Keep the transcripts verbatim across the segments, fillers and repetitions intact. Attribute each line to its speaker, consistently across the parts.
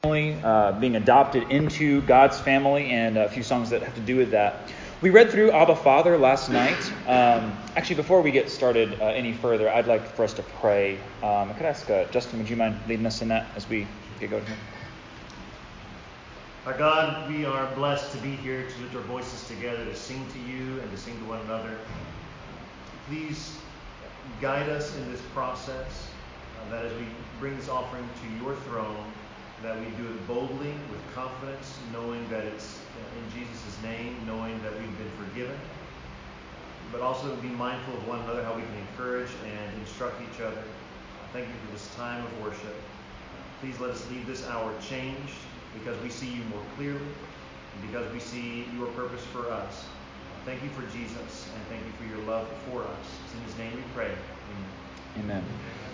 Speaker 1: Uh, being adopted into God's family, and a few songs that have to do with that. We read through Abba Father last night. Um, actually, before we get started uh, any further, I'd like for us to pray. Um, I could ask uh, Justin, would you mind leading us in that as we get going here?
Speaker 2: Our God, we are blessed to be here to lift our voices together, to sing to you and to sing to one another. Please guide us in this process, uh, that as we bring this offering to your throne, that we do it boldly, with confidence, knowing that it's in Jesus' name, knowing that we've been forgiven, but also be mindful of one another, how we can encourage and instruct each other. Thank you for this time of worship. Please let us leave this hour changed because we see you more clearly and because we see your purpose for us. Thank you for Jesus, and thank you for your love for us. It's in his name we pray. Amen.
Speaker 1: Amen.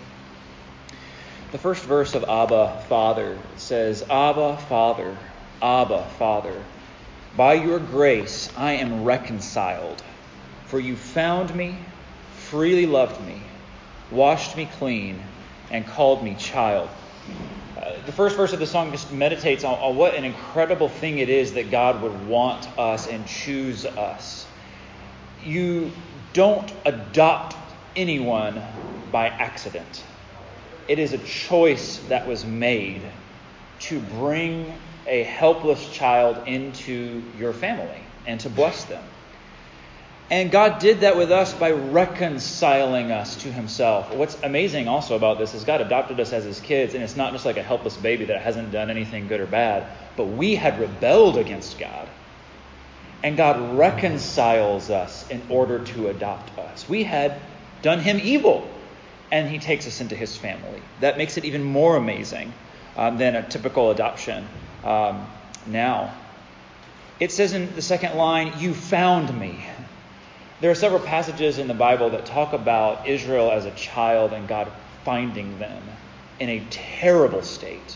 Speaker 1: The first verse of Abba Father says, Abba Father, Abba Father, by your grace I am reconciled, for you found me, freely loved me, washed me clean, and called me child. Uh, the first verse of the song just meditates on, on what an incredible thing it is that God would want us and choose us. You don't adopt anyone by accident. It is a choice that was made to bring a helpless child into your family and to bless them. And God did that with us by reconciling us to himself. What's amazing also about this is God adopted us as his kids, and it's not just like a helpless baby that hasn't done anything good or bad, but we had rebelled against God. And God reconciles us in order to adopt us. We had done him evil, and he takes us into his family. That makes it even more amazing um, than a typical adoption um, now. It says in the second line, you found me. There are several passages in the Bible that talk about Israel as a child and God finding them in a terrible state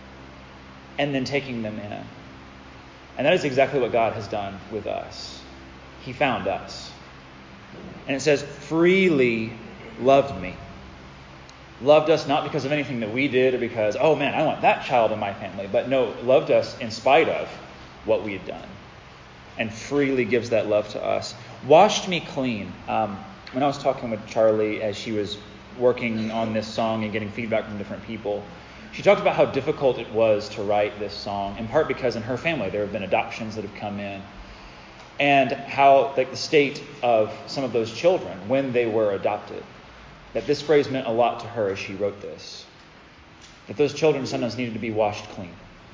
Speaker 1: and then taking them in. And that is exactly what God has done with us. He found us. And it says, freely loved me. Loved us not because of anything that we did or because, oh man, I want that child in my family. But no, loved us in spite of what we had done. And freely gives that love to us. Washed me clean. Um, when I was talking with Charlie as she was working on this song and getting feedback from different people, she talked about how difficult it was to write this song, in part because in her family there have been adoptions that have come in. And how like the state of some of those children when they were adopted. That this phrase meant a lot to her as she wrote this. That those children sometimes needed to be washed clean.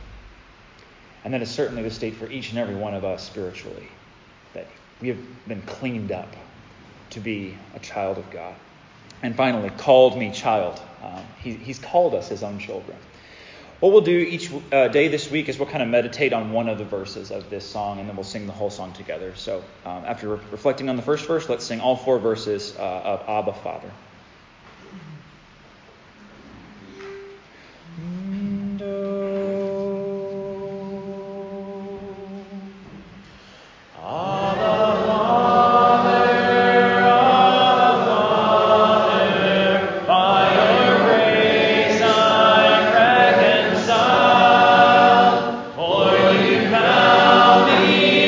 Speaker 1: And that is certainly the state for each and every one of us spiritually. That we have been cleaned up to be a child of God. And finally, called me child. Um, he, he's called us his own children. What we'll do each uh, day this week is we'll kind of meditate on one of the verses of this song, and then we'll sing the whole song together. So um, after re- reflecting on the first verse, let's sing all four verses uh, of Abba Father.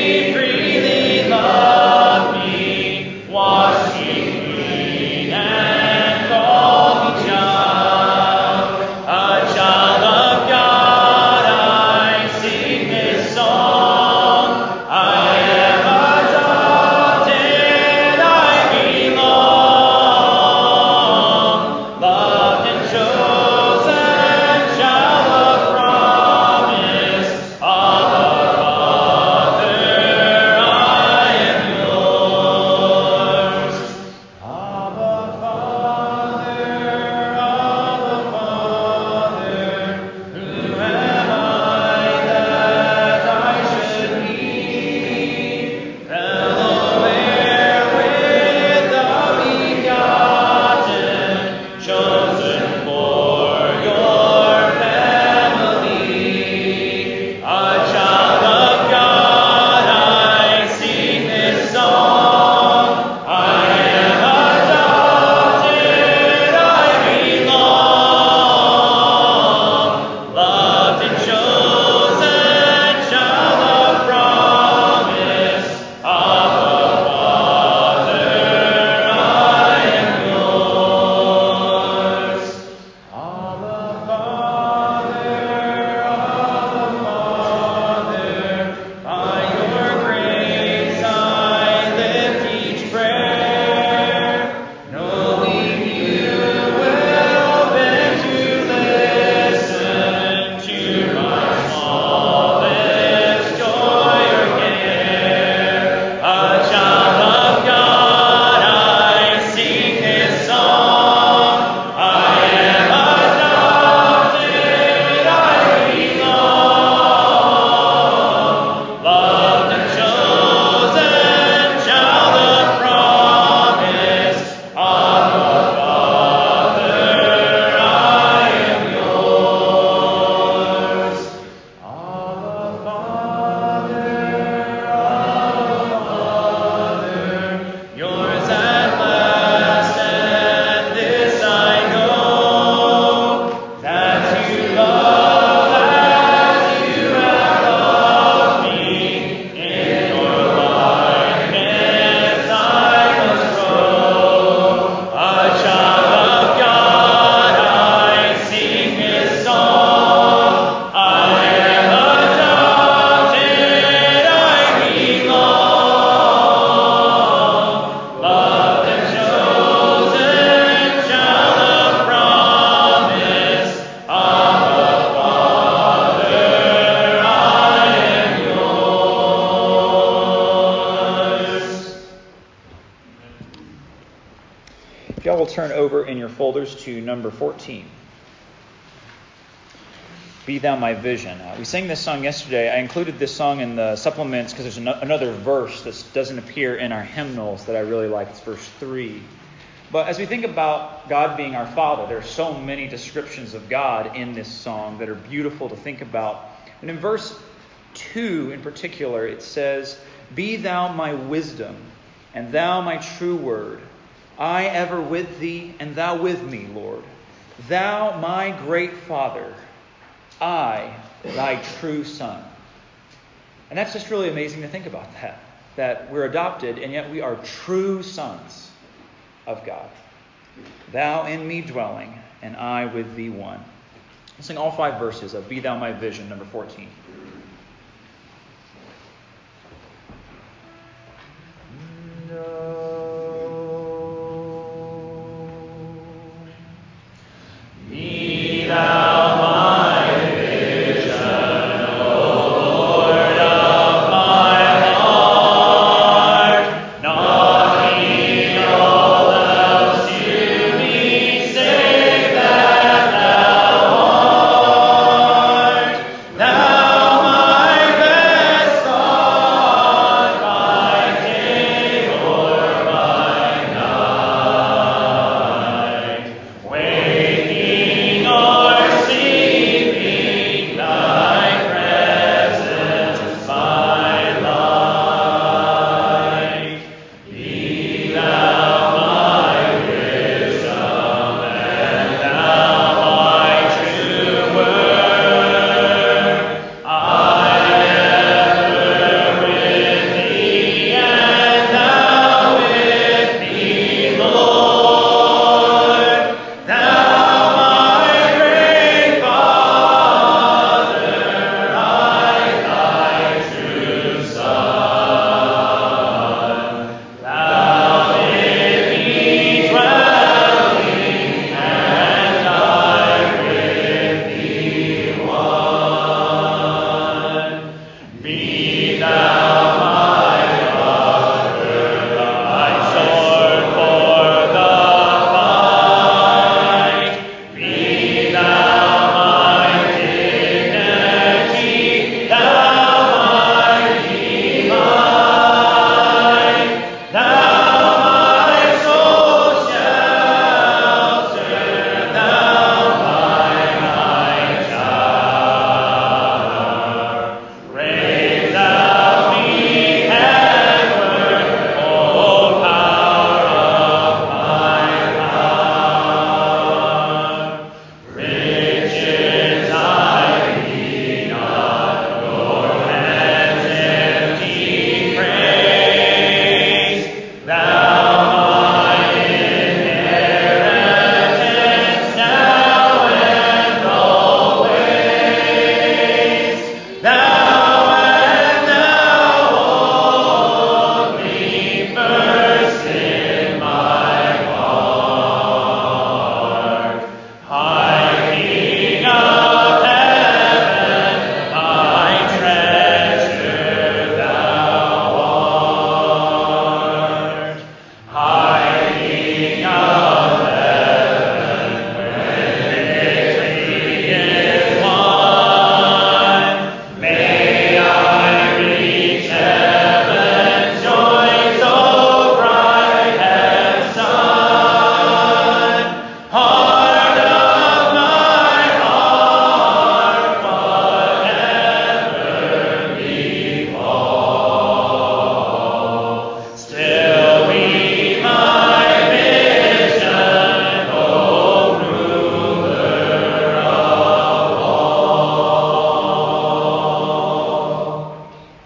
Speaker 3: Wash me clean and
Speaker 1: turn over in your folders to number fourteen. Be Thou My Vision. Uh, we sang this song yesterday. I included this song in the supplements because there's an- another verse that doesn't appear in our hymnals that I really like. It's verse three. But as we think about God being our Father, there are so many descriptions of God in this song that are beautiful to think about. And in verse two in particular, it says, Be Thou my wisdom, and Thou my true word. I ever with Thee, and Thou with me, Lord. Thou my great Father, I, Thy true Son. And that's just really amazing to think about that. That we're adopted, and yet we are true sons of God. Thou in me dwelling, and I with Thee one. Let's sing all five verses of Be Thou My Vision, number fourteen.
Speaker 3: Be Thou my vision, O Lord of my heart, nothing all else to me save that Thou art. Thou my best thought, by day or by night, waking or sleeping, Thy presence is my light. Be Thou my wisdom, and Thou my true word. I ever with Thee, and Thou with me, Lord. Thou my great Father, I Thy true Son. Thou in me dwelling, and I with Thee one. Be Thou my buckler, Thy sword for the fight. Be Thou my dignity, Thou my delight. Thou my soul shelter, Thou my high tower. Raise Thou me heavenward, O power of my power. Riches I need not, nor hands empty praise. Thou my inheritance now and always. Thou and Thou only, first in my heart. High King of heaven, my treasure Thou art. High King of heaven, when victory is won, may I reach heaven's joys so bright as sun. Heart of my heart, whatever befall, still be my vision, O ruler of all.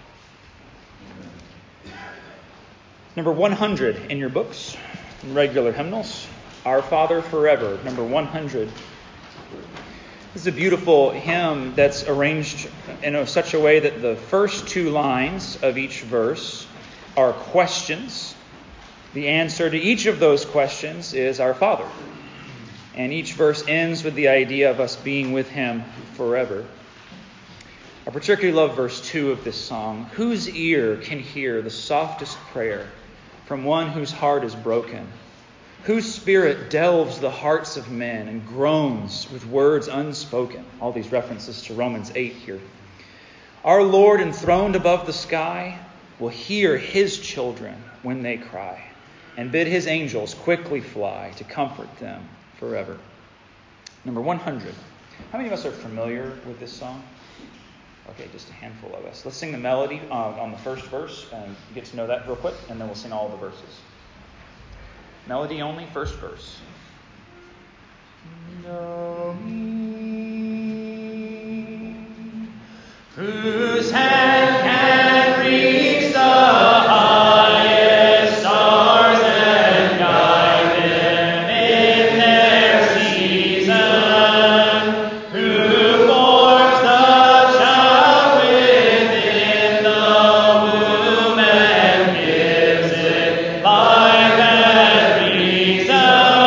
Speaker 1: Number one hundred in your books, in regular hymnals. Our Father Forever, number one hundred. This is a beautiful hymn that's arranged in a, such a way that the first two lines of each verse are questions. The answer to each of those questions is our Father. And each verse ends with the idea of us being with Him forever. I particularly love verse two of this song. Whose ear can hear the softest prayer from one whose heart is broken? Whose spirit delves the hearts of men and groans with words unspoken. All these references to Romans eight here. Our Lord, enthroned above the sky, will hear his children when they cry, and bid his angels quickly fly to comfort them forever. Number one hundred. How many of us are familiar with this song? Okay, just a handful of us. Let's sing the melody uh, on the first verse and get to know that real quick, and then we'll sing all the verses. Melody only, first verse. Know me,
Speaker 3: whose hand can reach the highest stars and guide them in their season, who forms the child within the womb and gives it life and reason.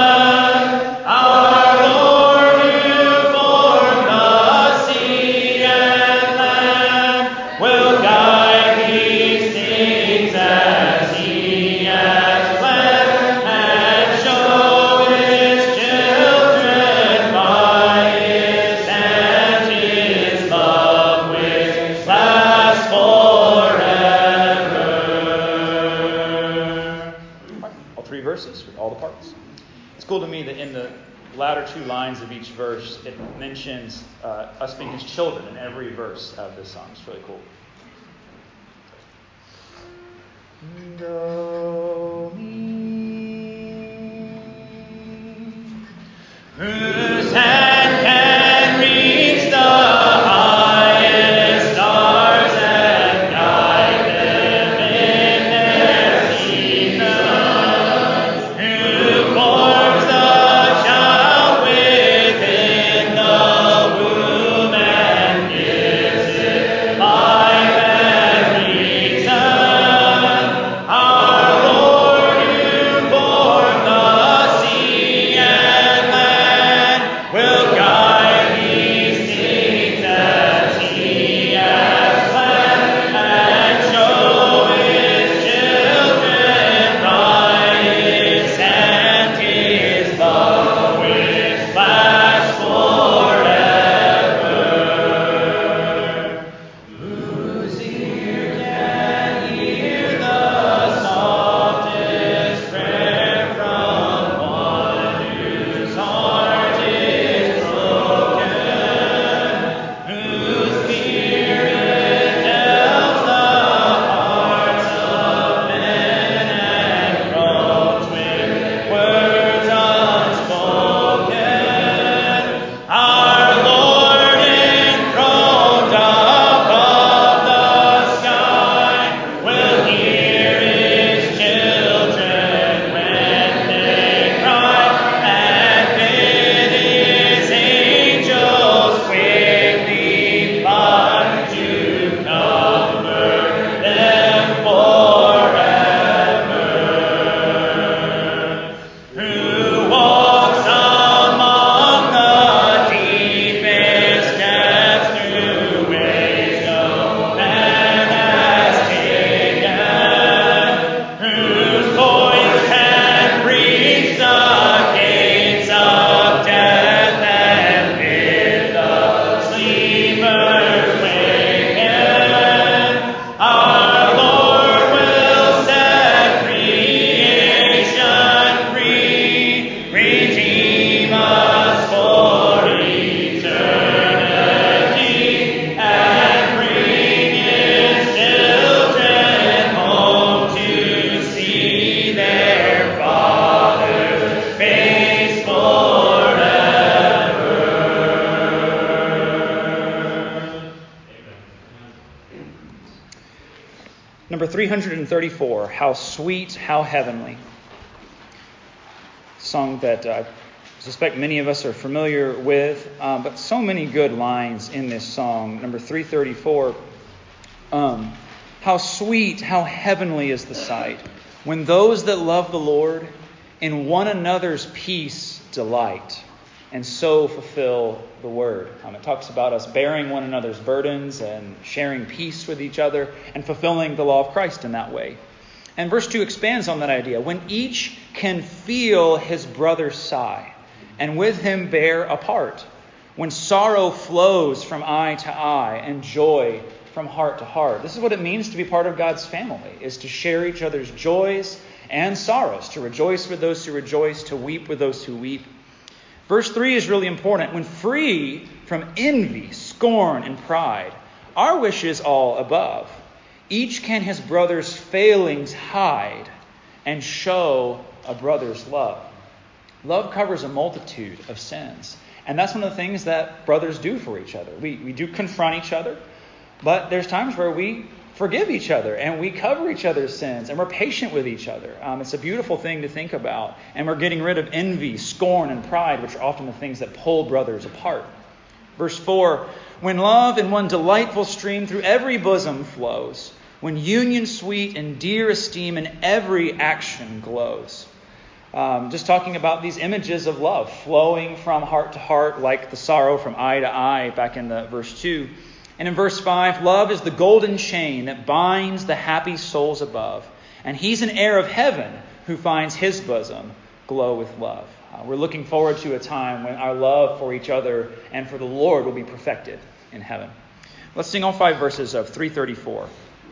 Speaker 3: Our Lord, who formed the sea and land, will guide these things as he has planned, and show his children by his hand his love which lasts forever.
Speaker 1: All three verses with all the parts. It's cool to me that in the latter two lines of each verse, it mentions uh, us being his children in every verse of this song. It's really cool. Know me,
Speaker 3: Whose hand can reach the highest stars and guide them in their seasons, who forms the child within the womb and gives it life and reason. Our Lord, who formed the sea and land, will guide these things as he has planned, and show his children by his hand his love which lasts forever. Whose ear can hear the softest prayer from one whose heart is broken, whose spirit delves the hearts of men and groans with words unspoken. Our Lord, enthroned above the sky, will hear his children when they cry, and bid his angels quickly fly to comfort them forever. Who walks among the deepest depths through ways no man has taken, whose voice can reach the gates of death and bid the sleepers waken. Our Lord will set creation free, redeem us for eternity, and bring his children home to see their Father's face forever.
Speaker 1: Number three hundred thirty-four. How sweet, how heavenly. Song that uh, I suspect many of us are familiar with, um, but so many good lines in this song. Number three thirty-four. Um, how sweet, how heavenly is the sight, when those that love the Lord in one another's peace delight, and so fulfill the word. Um, it talks about us bearing one another's burdens and sharing peace with each other and fulfilling the law of Christ in that way. And verse two expands on that idea. When each can feel his brother sigh, and with him bear a part. When sorrow flows from eye to eye, and joy from heart to heart. This is what it means to be part of God's family, is to share each other's joys and sorrows, to rejoice with those who rejoice, to weep with those who weep. Verse three is really important. When free from envy, scorn, and pride, our wish is all above. Each can his brother's failings hide and show a brother's love. Love covers a multitude of sins. And that's one of the things that brothers do for each other. We, we do confront each other, but there's times where we forgive each other and we cover each other's sins and we're patient with each other. Um, it's a beautiful thing to think about. And we're getting rid of envy, scorn, and pride, which are often the things that pull brothers apart. Verse four, when love in one delightful stream through every bosom flows, when union sweet and dear esteem in every action glows. Um, just talking about these images of love flowing from heart to heart like the sorrow from eye to eye back in the verse two. And in verse five, love is the golden chain that binds the happy souls above. And he's an heir of heaven who finds his bosom glow with love. Uh, we're looking forward to a time when our love for each other and for the Lord will be perfected in heaven. Let's sing all five verses of three thirty-four.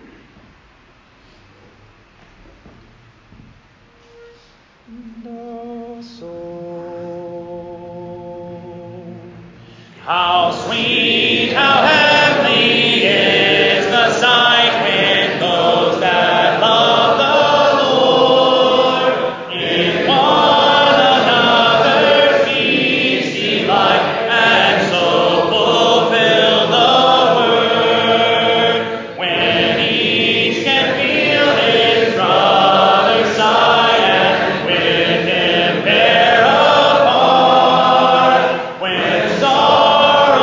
Speaker 3: How sweet, how heavenly is the sight when those that love the Lord in one another's peace delight, and so fulfill the word. When each can feel his brother's sigh, and with him bear a part. When sorrow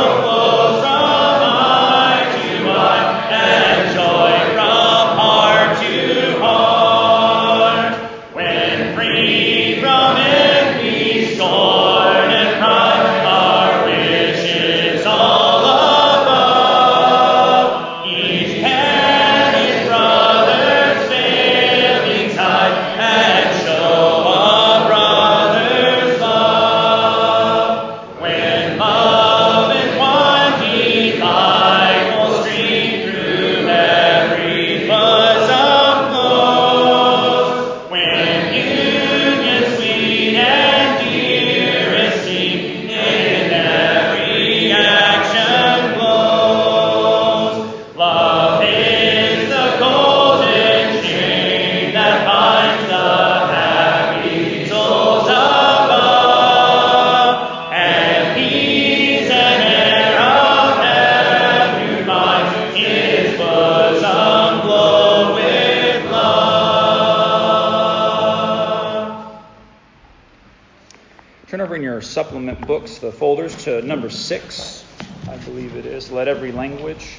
Speaker 1: supplement books, the folders, to number six, I believe it is. Let every language.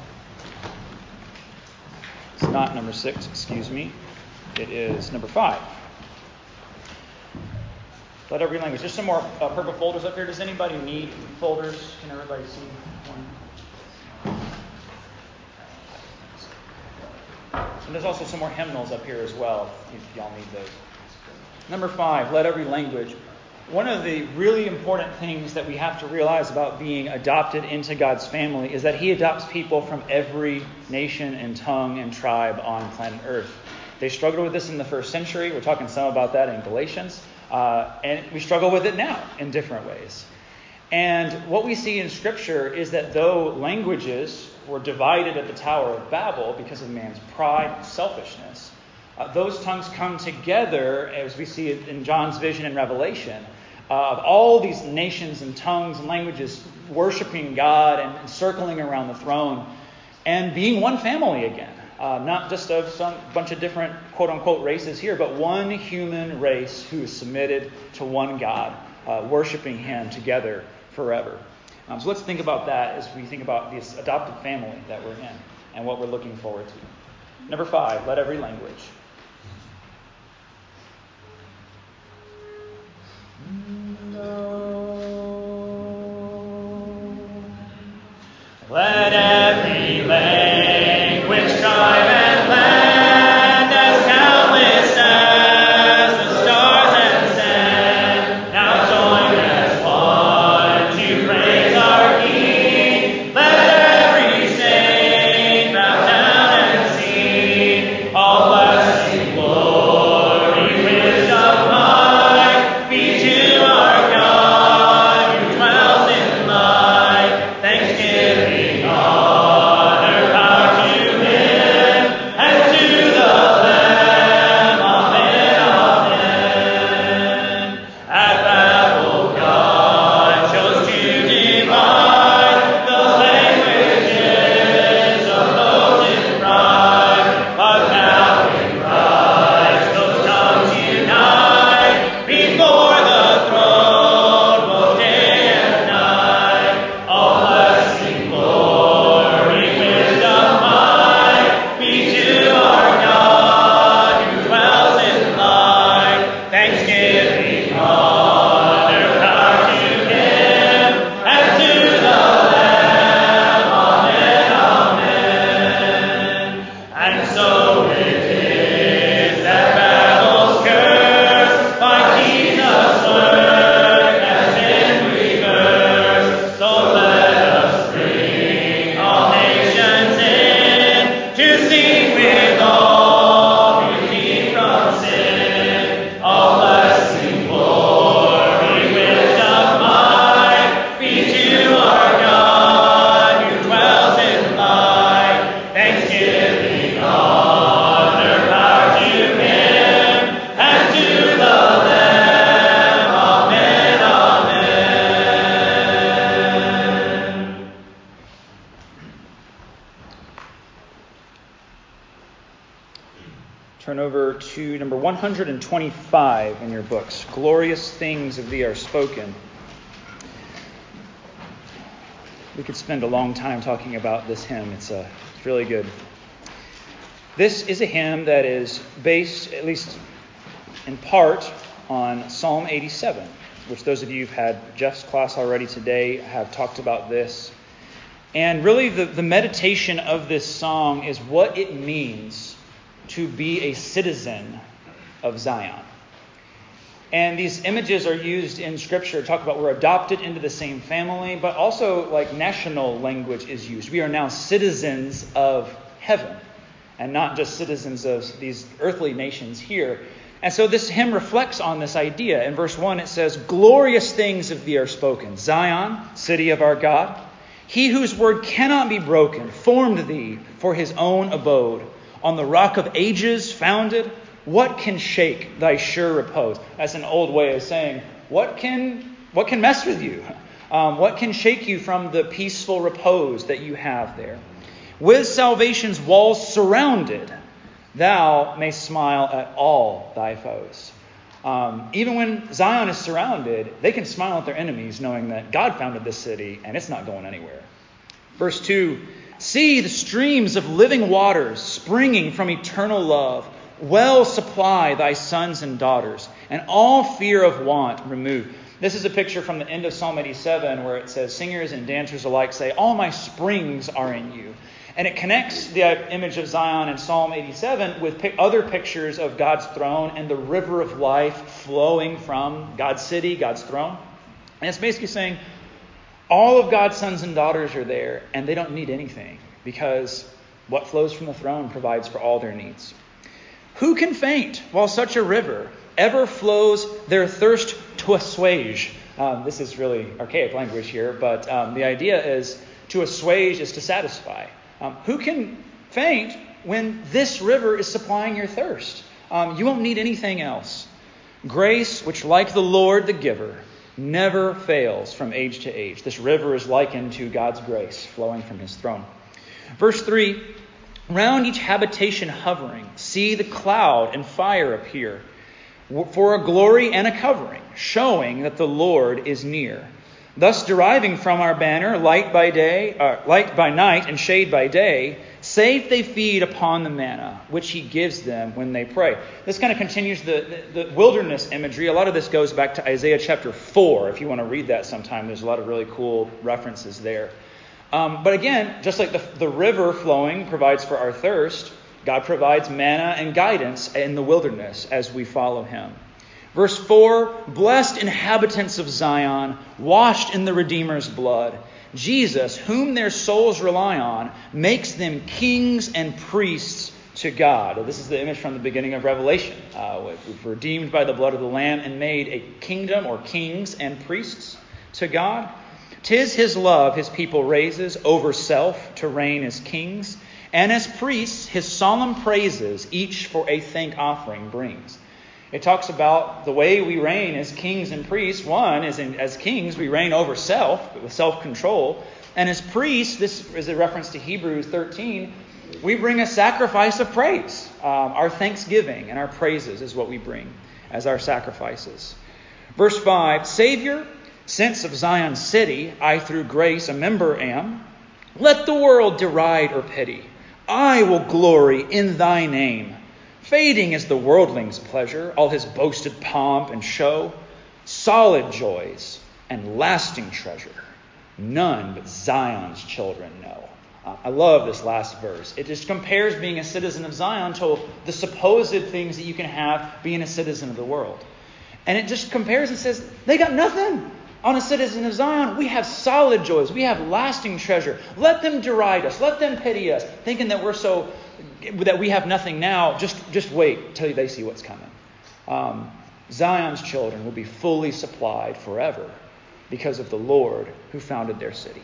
Speaker 1: It's not number six, excuse me. It is number five. Let every language. There's some more uh, purple folders up here. Does anybody need folders? Can everybody see one? And there's also some more hymnals up here as well, if y'all need those. Number five, let every language. One of the really important things that we have to realize about being adopted into God's family is that he adopts people from every nation and tongue and tribe on planet Earth. They struggled with this in the first century. We're talking some about that in Galatians. Uh, and we struggle with it now in different ways. And what we see in Scripture is that though languages were divided at the Tower of Babel because of man's pride and selfishness, uh, those tongues come together, as we see it in John's vision in Revelation, Uh, of all these nations and tongues and languages worshiping God and, and circling around the throne and being one family again. Uh, not just of some bunch of different quote-unquote races here, but one human race who is submitted to one God, uh, worshiping him together forever. Um, so let's think about that as we think about this adopted family that we're in and what we're looking forward to. Number five, let every language.
Speaker 3: Let every language, tribe, and land as
Speaker 1: turn over to number one hundred twenty-five in your books. Glorious things of thee are spoken. We could spend a long time talking about this hymn. It's, a, it's really good. This is a hymn that is based, at least in part, on Psalm eighty-seven, which those of you who've had Jeff's class already today have talked about this. And really the, the meditation of this song is what it means to be a citizen of Zion. And these images are used in Scripture to talk about we're adopted into the same family, but also like national language is used. We are now citizens of heaven and not just citizens of these earthly nations here. And so this hymn reflects on this idea. In verse one, it says, glorious things of thee are spoken. Zion, city of our God. He whose word cannot be broken, formed thee for his own abode. On the rock of ages founded, what can shake thy sure repose? That's an old way of saying, what can what can mess with you? Um, what can shake you from the peaceful repose that you have there? With salvation's walls surrounded, thou may smile at all thy foes. Um, even when Zion is surrounded, they can smile at their enemies, knowing that God founded this city and it's not going anywhere. Verse two, see the streams of living waters springing from eternal love. Well supply thy sons and daughters, and all fear of want remove. This is a picture from the end of Psalm eighty-seven where it says, singers and dancers alike say, all my springs are in you. And it connects the image of Zion in Psalm eighty-seven with other pictures of God's throne and the river of life flowing from God's city, God's throne. And it's basically saying all of God's sons and daughters are there and they don't need anything because what flows from the throne provides for all their needs. Who can faint while such a river ever flows their thirst to assuage? Um, this is really archaic language here, but um, the idea is to assuage is to satisfy. Um, who can faint when this river is supplying your thirst? Um, you won't need anything else. Grace, which like the Lord the giver, never fails from age to age. This river is likened to God's grace flowing from his throne. Verse three, round each habitation hovering, see the cloud and fire appear, for a glory and a covering, showing that the Lord is near. Thus deriving from our banner light by day, uh, light by night and shade by day, safe they feed upon the manna, which he gives them when they pray. This kind of continues the, the, the wilderness imagery. A lot of this goes back to Isaiah chapter four. If you want to read that sometime, there's a lot of really cool references there. Um, but again, just like the, the river flowing provides for our thirst, God provides manna and guidance in the wilderness as we follow him. Verse four, blessed inhabitants of Zion, washed in the Redeemer's blood. Jesus, whom their souls rely on, makes them kings and priests to God. This is the image from the beginning of Revelation. Uh, we've redeemed by the blood of the Lamb and made a kingdom or kings and priests to God. 'Tis his love his people raises over self to reign as kings. And as priests, his solemn praises each for a thank offering brings. It talks about the way we reign as kings and priests. One is in, as kings, we reign over self, with self-control. And as priests, this is a reference to Hebrews thirteen, we bring a sacrifice of praise. Um, our thanksgiving and our praises is what we bring as our sacrifices. Verse five, Savior, since of Zion's city, I through grace a member am, let the world deride or pity. I will glory in thy name. Fading is the worldling's pleasure, all his boasted pomp and show. Solid joys and lasting treasure, none but Zion's children know. Uh, I love this last verse. It just compares being a citizen of Zion to the supposed things that you can have being a citizen of the world. And it just compares and says, they got nothing. On a citizen of Zion, we have solid joys. We have lasting treasure. Let them deride us. Let them pity us, thinking that we're so that we have nothing now. Just, just wait till they see what's coming. Um, Zion's children will be fully supplied forever because of the Lord who founded their city.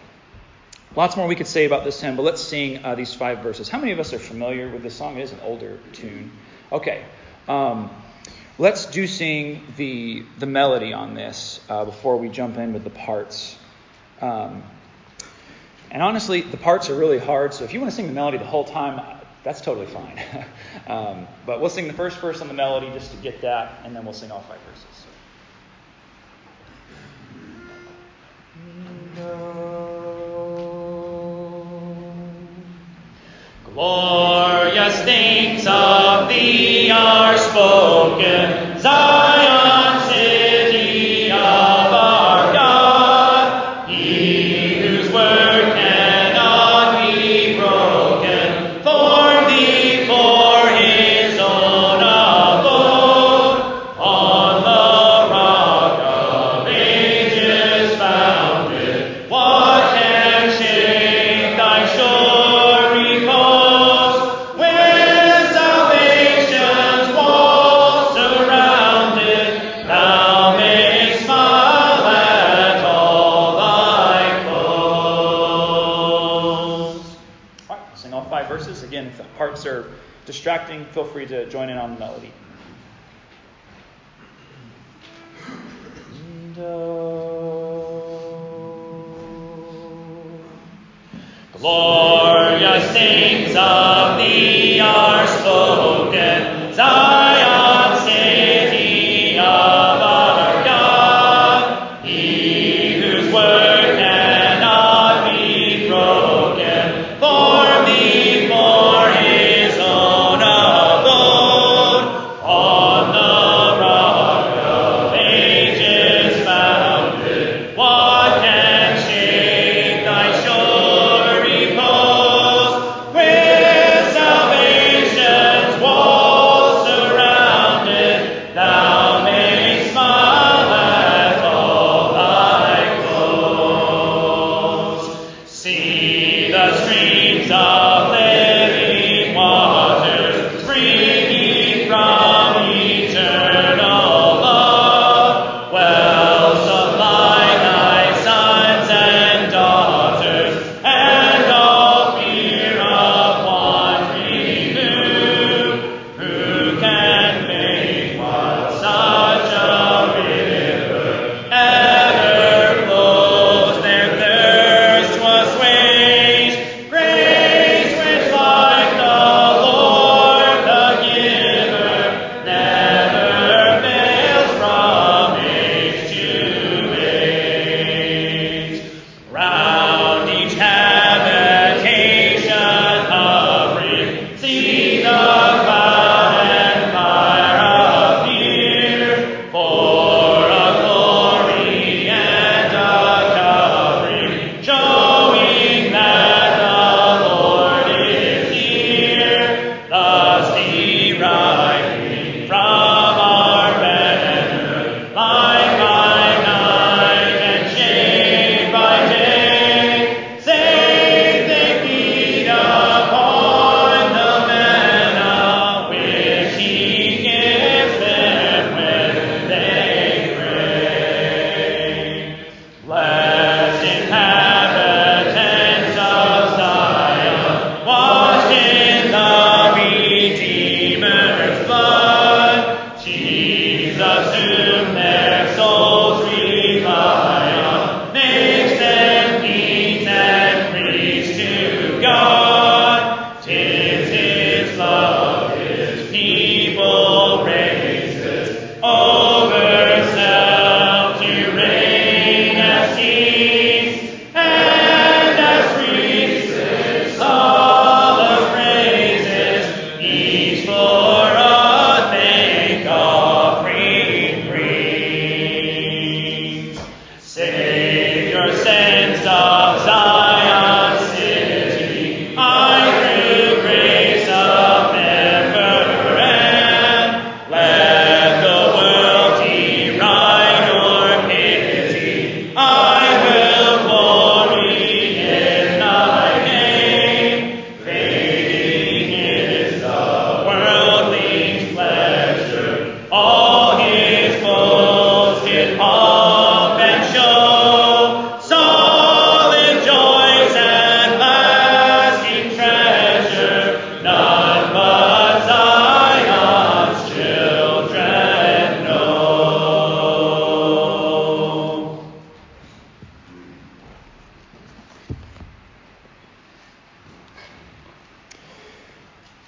Speaker 1: Lots more we could say about this hymn, but let's sing uh, these five verses. How many of us are familiar with this song? It is an older tune. Okay. Um, Let's do sing the the melody on this uh, before we jump in with the parts. Um, and honestly, the parts are really hard. So if you want to sing the melody the whole time, that's totally fine. um, but we'll sing the first verse on the melody just to get that, and then we'll sing all five verses.
Speaker 3: Glorious things of thee are spoken, Zion, city of our God. He whose word cannot be broken, formed thee for his own abode. On the rock of ages founded, what can shake thy sure repose? With salvation's walls surrounded, thou mayst smile at all thy foes.
Speaker 1: All right, sing all five verses. Again, if the parts are distracting, feel free to join in on the melody.
Speaker 3: Glorious things of thee are spoken, Zion, city of our God. He whose word cannot be broken, formed thee for his own abode. On the rock of ages founded, what can shake thy sure repose? With salvation's walls surrounded,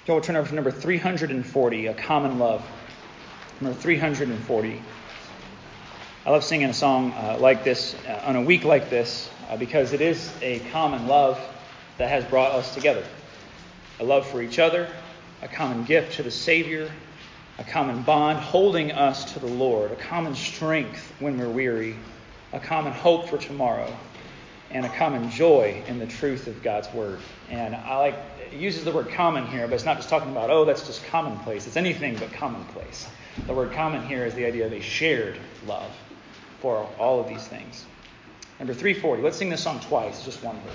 Speaker 1: Go we'll turn over to number three hundred forty, A Common Love. Number three hundred forty. I love singing a song uh, like this uh, on a week like this uh, because it is a common love that has brought us together. A love for each other, a common gift to the Savior, a common bond holding us to the Lord, a common strength when we're weary, a common hope for tomorrow, and a common joy in the truth of God's Word. And I like, it uses the word common here, but it's not just talking about, oh, that's just commonplace. It's anything but commonplace. The word common here is the idea of a shared love for all of these things. Number three forty. Let's sing this song twice. It's just one verse.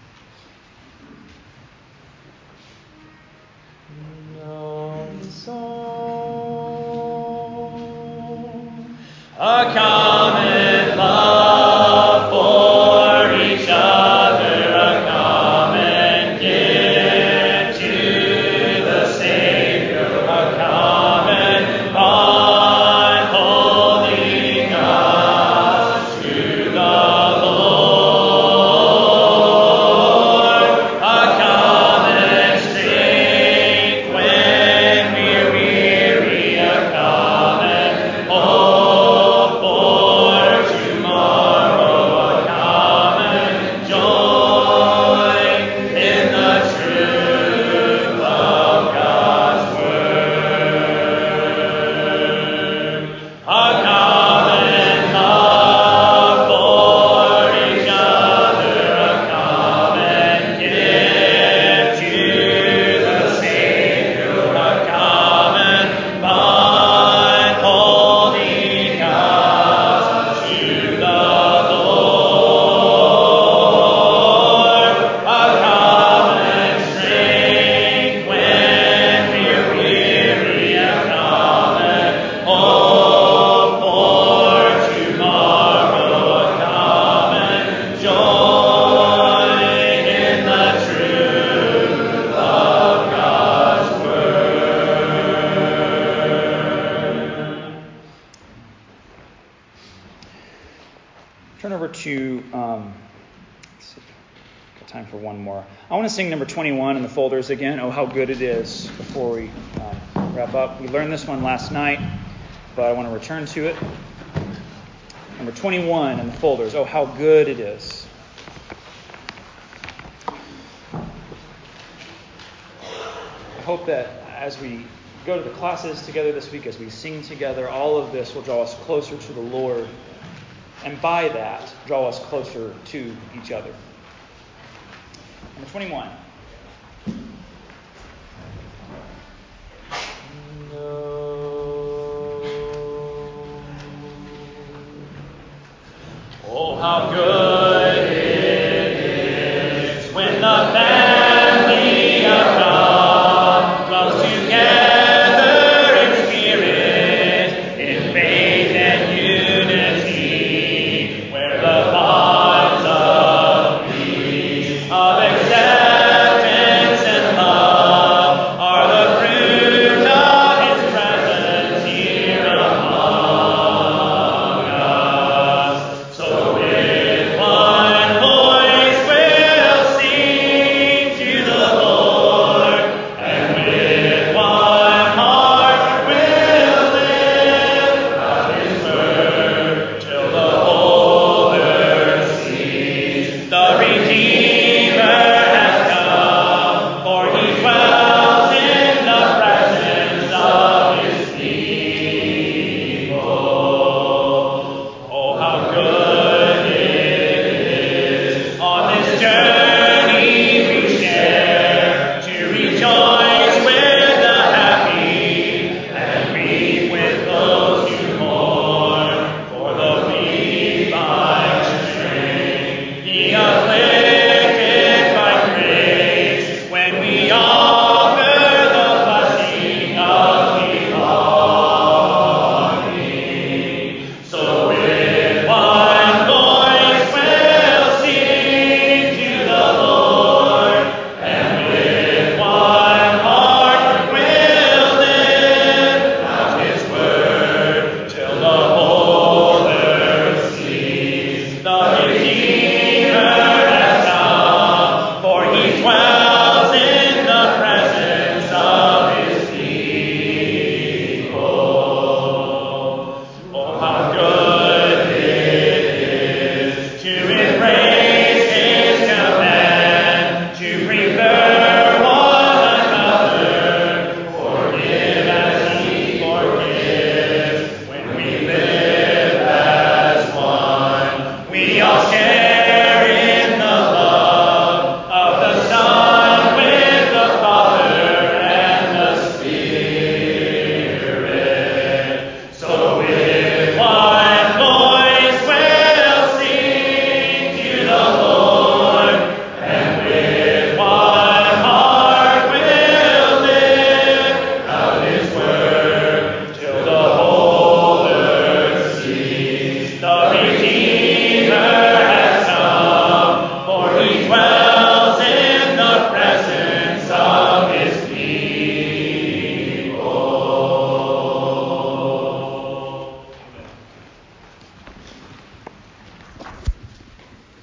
Speaker 3: A common love for each other, a common gift to the Savior, a common bond holding us to the Lord, a common strength when we're weary, a common hope for tomorrow, a common joy in the truth of God's Word. A common love for each other, a common gift to the Savior, a common bond holding us to the Lord, a common strength when we're weary, a common hope for tomorrow, a common joy in the truth of God's Word.
Speaker 1: Turn over to, um, let's see, got time for one more. I want to sing number twenty-one in the folders again, Oh How Good It Is, before we um, wrap up. We learned this one last night, but I want to return to it. Number twenty-one in the folders, Oh How Good It Is. I hope that as we go to the classes together this week, as we sing together, all of this will draw us closer to the Lord, and by that, draw us closer to each other. Number twenty-one.
Speaker 3: Oh, how good